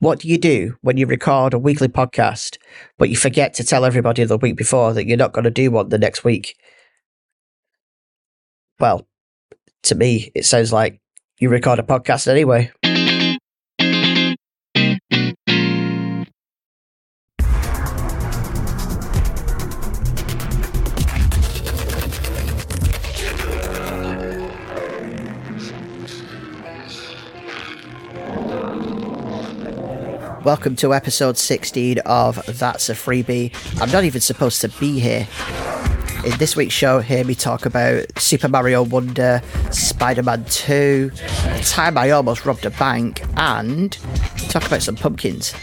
What do you do when you record a weekly podcast, but you forget to tell everybody the week before that you're not going to do one the next week? Well, to me, it sounds like you record a podcast anyway. Welcome to episode 16 of That's a Freebie. I'm not even supposed to be here. In this week's show, hear me talk about Super Mario Wonder, Spider-Man 2, the time I almost robbed a bank, and talk about some pumpkins.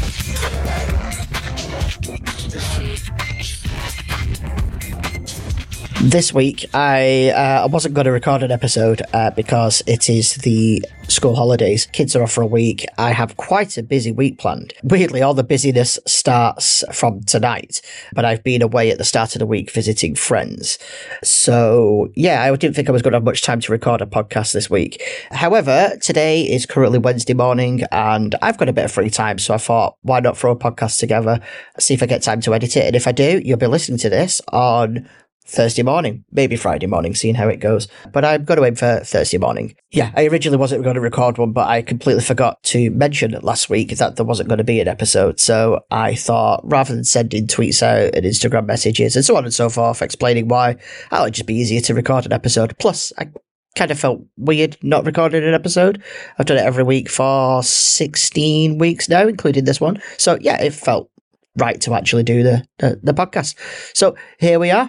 This week, I wasn't going to record an episode because it is the school holidays. Kids are off for a week. I have quite a busy week planned. Weirdly, all the busyness starts from tonight, but I've been away at the start of the week visiting friends. So, yeah, I didn't think I was going to have much time to record a podcast this week. However, today is currently Wednesday morning and I've got a bit of free time, so I thought, why not throw a podcast together, see if I get time to edit it. And if I do, you'll be listening to this on Thursday morning, maybe Friday morning, seeing how it goes. But I'm going to aim for Thursday morning. Yeah, I originally wasn't going to record one, but I completely forgot to mention last week that there wasn't going to be an episode. So I thought, rather than sending tweets out and Instagram messages and so on and so forth, explaining why, oh, it'd just be easier to record an episode. Plus, I kind of felt weird not recording an episode. I've done it every week for 16 weeks now, including this one. So yeah, it felt right to actually do the podcast. So here we are.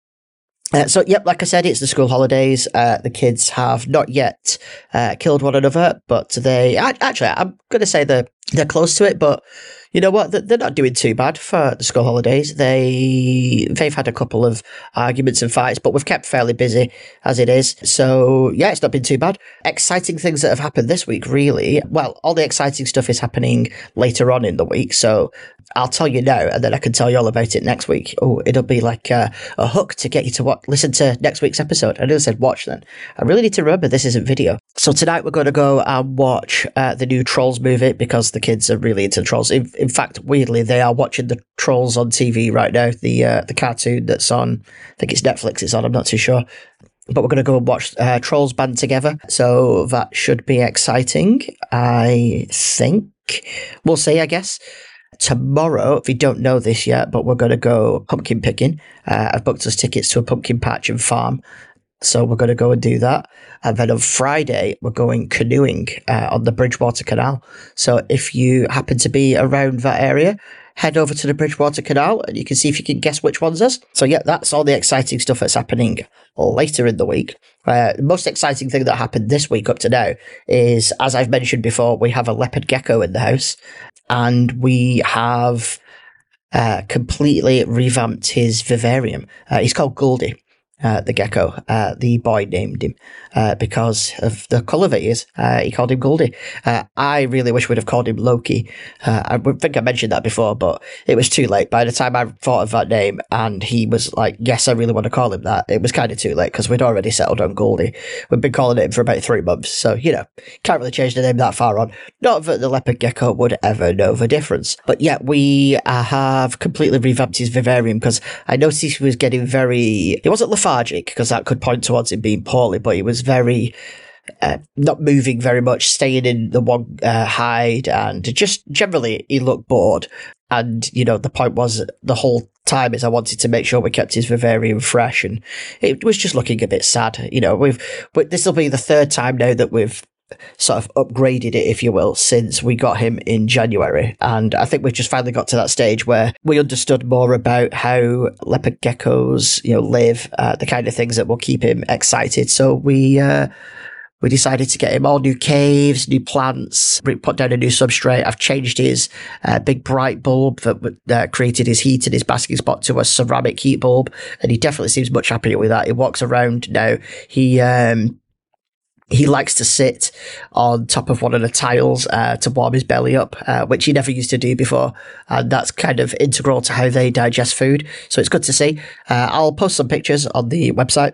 Like I said, it's the school holidays. The kids have not yet killed one another, but they actually, I'm going to say they're close to it. But you know what? They're not doing too bad for the school holidays. They've had a couple of arguments and fights, but we've kept fairly busy as it is. So yeah, it's not been too bad. Exciting things that have happened this week, really. Well, all the exciting stuff is happening later on in the week. So I'll tell you now, and then I can tell you all about it next week. Oh, it'll be like a hook to get you to listen to next week's episode. I nearly said watch then. I really need to remember this isn't video. So tonight we're going to go and watch the new Trolls movie because the kids are really into Trolls. In fact, weirdly, they are watching the Trolls on TV right now. The cartoon that's on, I think it's Netflix it's on, I'm not too sure. But we're going to go and watch Trolls Band together. So that should be exciting, I think. We'll see, I guess. Tomorrow, if you don't know this yet, but we're going to go pumpkin picking. I've booked us tickets to a pumpkin patch and farm. So we're going to go and do that. And then on Friday, we're going canoeing on the Bridgewater Canal. So if you happen to be around that area, head over to the Bridgewater Canal and you can see if you can guess which one's us. So yeah, that's all the exciting stuff that's happening later in the week. The most exciting thing that happened this week up to now is, as I've mentioned before, we have a leopard gecko in the house. And we have completely revamped his vivarium. He's called Goldie, the gecko. The boy named him because of the colour that he is. He called him Goldie. I really wish we'd have called him Loki. I think I mentioned that before, but it was too late. By the time I thought of that name and he was like, yes, I really want to call him that, it was kind of too late because we'd already settled on Goldie. We've been calling it for about 3 months. So, you know, can't really change the name that far on. Not that the leopard gecko would ever know the difference. But yeah, we have completely revamped his vivarium because I noticed he was getting he wasn't lethargic because that could point towards him being poorly, but he was very not moving very much, staying in the one hide, and just generally he looked bored. And you know, the point was the whole time is I wanted to make sure we kept his vivarium fresh, and it was just looking a bit sad. You know, this will be the 3rd time now that we've sort of upgraded it, if you will, since we got him in January. And I think we've just finally got to that stage where we understood more about how leopard geckos, you know, live, the kind of things that will keep him excited. So we decided to get him all new caves, new plants, put down a new substrate. I've changed his big bright bulb that created his heat and his basking spot to a ceramic heat bulb. And he definitely seems much happier with that. He walks around now. He likes to sit on top of one of the tiles to warm his belly up, which he never used to do before. And that's kind of integral to how they digest food. So it's good to see. I'll post some pictures on the website.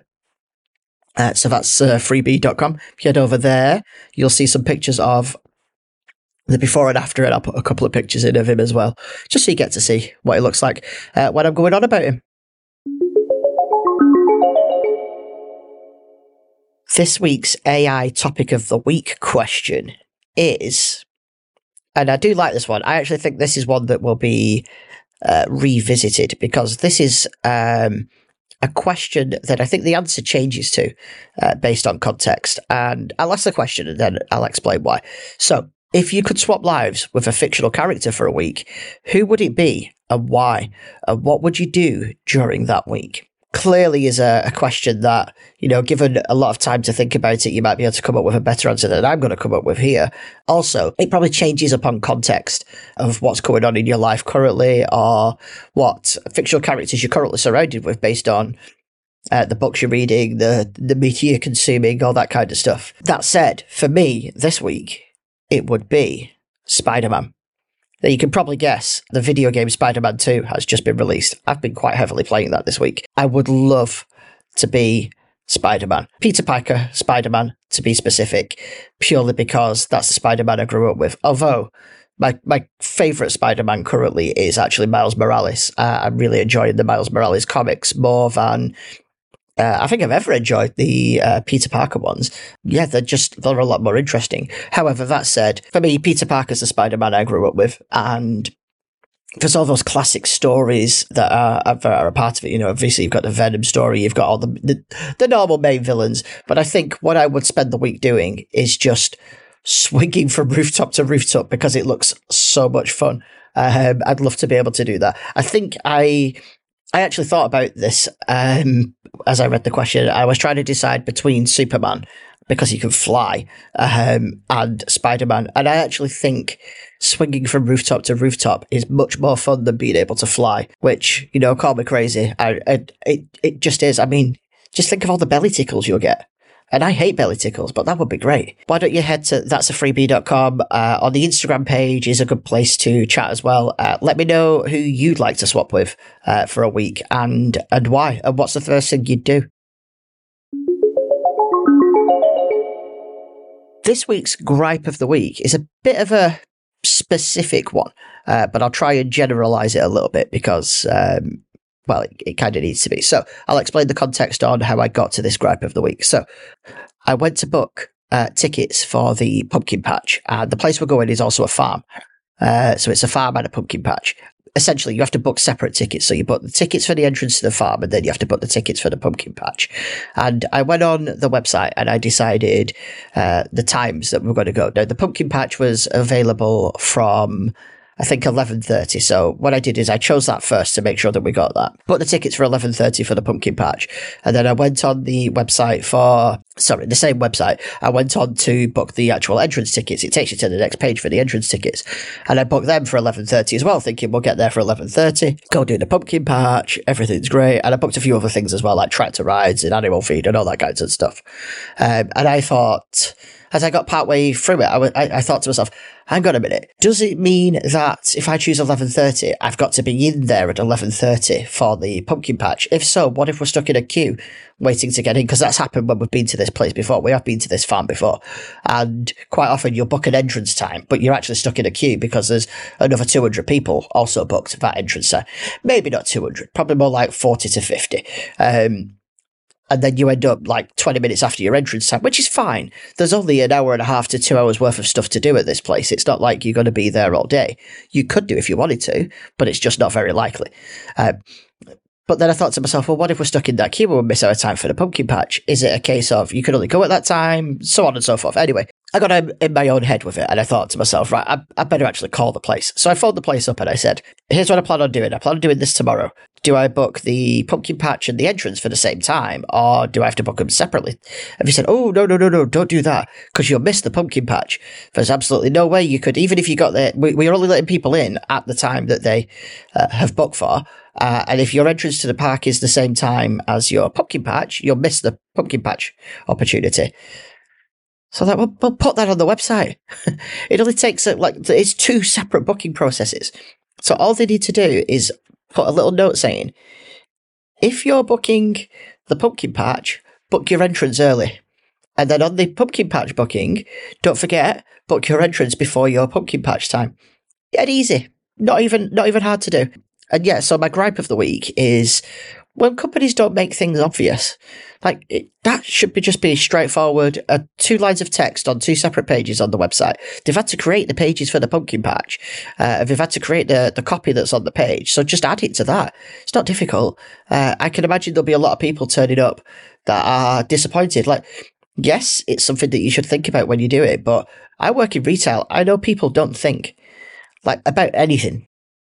So that's freebie.com. If you head over there, you'll see some pictures of the before and after, and I'll put a couple of pictures in of him as well, just so you get to see what he looks like when I'm going on about him. This week's AI topic of the week question is, and I do like this one, I actually think this is one that will be revisited, because this is a question that I think the answer changes to based on context. And I'll ask the question and then I'll explain why. So, if you could swap lives with a fictional character for a week, who would it be and why? And what would you do during that week? Clearly is a question that, given a lot of time to think about it, you might be able to come up with a better answer than I'm going to come up with here. Also, it probably changes upon context of what's going on in your life currently, or what fictional characters you're currently surrounded with based on the books you're reading, the media you're consuming, all that kind of stuff. That said, for me, this week, it would be Spider-Man. Now, you can probably guess, the video game Spider-Man 2 has just been released. I've been quite heavily playing that this week. I would love to be Spider-Man. Peter Parker, Spider-Man, to be specific, purely because that's the Spider-Man I grew up with. Although, my favourite Spider-Man currently is actually Miles Morales. I'm really enjoying the Miles Morales comics more than I think I've ever enjoyed the Peter Parker ones. Yeah, they're a lot more interesting. However, that said, for me, Peter Parker's the Spider-Man I grew up with, and there's all those classic stories that are a part of it. Obviously you've got the Venom story, you've got all the normal main villains, but I think what I would spend the week doing is just swinging from rooftop to rooftop, because it looks so much fun. I'd love to be able to do that. I think I actually thought about this as I read the question. I was trying to decide between Superman, because he can fly, and Spider-Man. And I actually think swinging from rooftop to rooftop is much more fun than being able to fly, which, call me crazy. It just is. I mean, just think of all the belly tickles you'll get. And I hate belly tickles, but that would be great. Why don't you head to that'safreebie.com. On the Instagram page is a good place to chat as well. Let me know who you'd like to swap with for a week, and why, and what's the first thing you'd do. This week's gripe of the week is a bit of a specific one, but I'll try and generalize it a little bit, because it kind of needs to be. So I'll explain the context on how I got to this gripe of the week. So I went to book tickets for the pumpkin patch, and the place we're going is also a farm. So it's a farm and a pumpkin patch. Essentially, you have to book separate tickets. So you book the tickets for the entrance to the farm, and then you have to book the tickets for the pumpkin patch. And I went on the website and I decided the times that we're going to go. Now, the pumpkin patch was available from, I think, 11:30. So what I did is I chose that first to make sure that we got that. Booked the tickets for 11:30 for the pumpkin patch. And then I went on the same website. I went on to book the actual entrance tickets. It takes you to the next page for the entrance tickets. And I booked them for 11:30 as well, thinking we'll get there for 11:30, go do the pumpkin patch, everything's great. And I booked a few other things as well, like tractor rides and animal feed and all that kinds of stuff. And I thought, as I got partway through it, I thought to myself, hang on a minute, does it mean that if I choose 11:30, I've got to be in there at 11:30 for the pumpkin patch? If so, what if we're stuck in a queue waiting to get in? Because that's happened when we've been to this place before. We have been to this farm before. And quite often you'll book an entrance time, but you're actually stuck in a queue because there's another 200 people also booked that entrance time. Maybe not 200, probably more like 40 to 50. And then you end up like 20 minutes after your entrance time, which is fine. There's only an hour and a half to 2 hours worth of stuff to do at this place. It's not like you're going to be there all day. You could do if you wanted to, but it's just not very likely. But then I thought to myself, well, what if we're stuck in that queue and we miss our time for the pumpkin patch? Is it a case of you can only go at that time? So on and so forth. Anyway, I got in my own head with it, and I thought to myself, right, I better actually call the place. So I phoned the place up and I said, here's what I plan on doing. I plan on doing this tomorrow. Do I book the pumpkin patch and the entrance for the same time, or do I have to book them separately? And he said, oh, no, don't do that, because you'll miss the pumpkin patch. There's absolutely no way you could, even if you got there, we're only letting people in at the time that they have booked for. And if your entrance to the park is the same time as your pumpkin patch, you'll miss the pumpkin patch opportunity. So that we'll put that on the website. It only takes it's 2 separate booking processes. So all they need to do is put a little note saying, if you're booking the pumpkin patch, book your entrance early. And then on the pumpkin patch booking, don't forget, book your entrance before your pumpkin patch time. Dead easy. Not even hard to do. And yeah, so my gripe of the week is when companies don't make things obvious. That should just be straightforward. 2 lines of text on 2 separate pages on the website. They've had to create the pages for the pumpkin patch. They've had to create the copy that's on the page. So just add it to that. It's not difficult. I can imagine there'll be a lot of people turning up that are disappointed. Yes, it's something that you should think about when you do it, but I work in retail. I know people don't think about anything.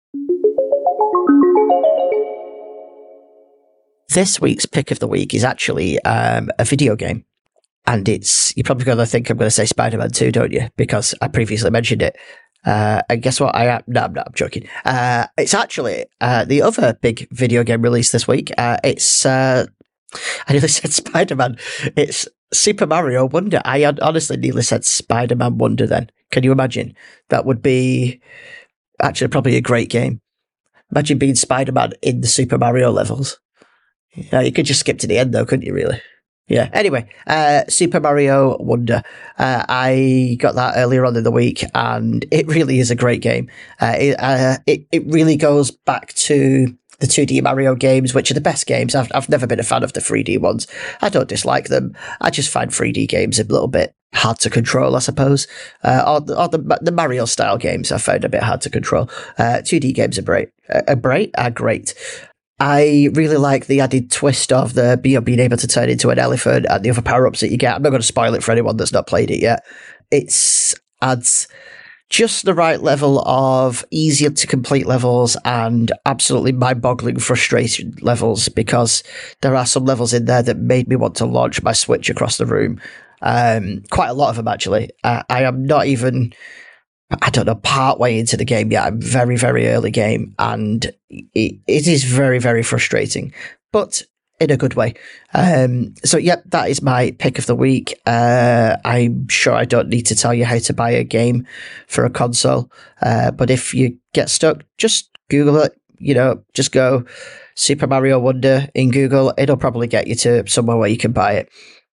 This week's pick of the week is actually a video game. And you're probably going to think I'm going to say Spider-Man 2, don't you? Because I previously mentioned it. And guess what? I'm joking. It's actually the other big video game release this week. It's, I nearly said Spider-Man. It's Super Mario Wonder. I honestly nearly said Spider-Man Wonder then. Can you imagine? That would be actually probably a great game. Imagine being Spider-Man in the Super Mario levels. Yeah, you could just skip to the end though, couldn't you really? Yeah. Anyway, Super Mario Wonder. I got that earlier on in the week and it really is a great game. It really goes back to the 2D Mario games, which are the best games. I've never been a fan of the 3D ones. I don't dislike them. I just find 3D games a little bit hard to control, I suppose. Or the Mario style games I found a bit hard to control. 2D games are great. I really like the added twist of being able to turn into an elephant and the other power-ups that you get. I'm not going to spoil it for anyone that's not played it yet. It adds just the right level of easier to complete levels and absolutely mind-boggling frustration levels, because there are some levels in there that made me want to launch my Switch across the room. Quite a lot of them, actually. I am not even, part way into the game yet. I'm very, very early game, and it is very, very frustrating, but in a good way. So yep, that is my pick of the week. I'm sure I don't need to tell you how to buy a game for a console. But if you get stuck, just Google it, just go Super Mario Wonder in Google. It'll probably get you to somewhere where you can buy it.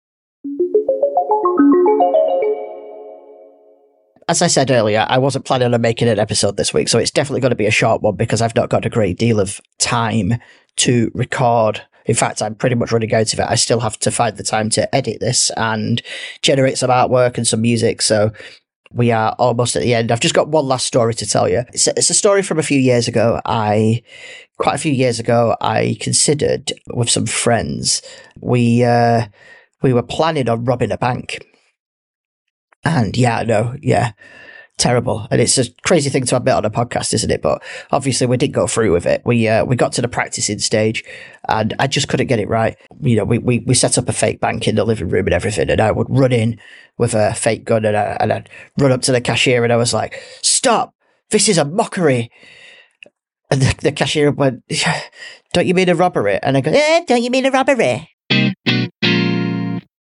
As I said earlier, I wasn't planning on making an episode this week, so it's definitely going to be a short one because I've not got a great deal of time to record. In fact, I'm pretty much running out of it. I still have to find the time to edit this and generate some artwork and some music, so we are almost at the end. I've just got one last story to tell you. It's a story from a few years ago. Quite a few years ago, I considered with some friends, we were planning on robbing a bank. And terrible. And it's a crazy thing to admit on a podcast, isn't it? But obviously we did go through with it. We got to the practicing stage and I just couldn't get it right. We set up a fake bank in the living room and everything. And I would run in with a fake gun and I'd run up to the cashier and I was like, "Stop! This is a mockery." And the cashier went, "Don't you mean a robbery?" And I go, "Don't you mean a robbery?"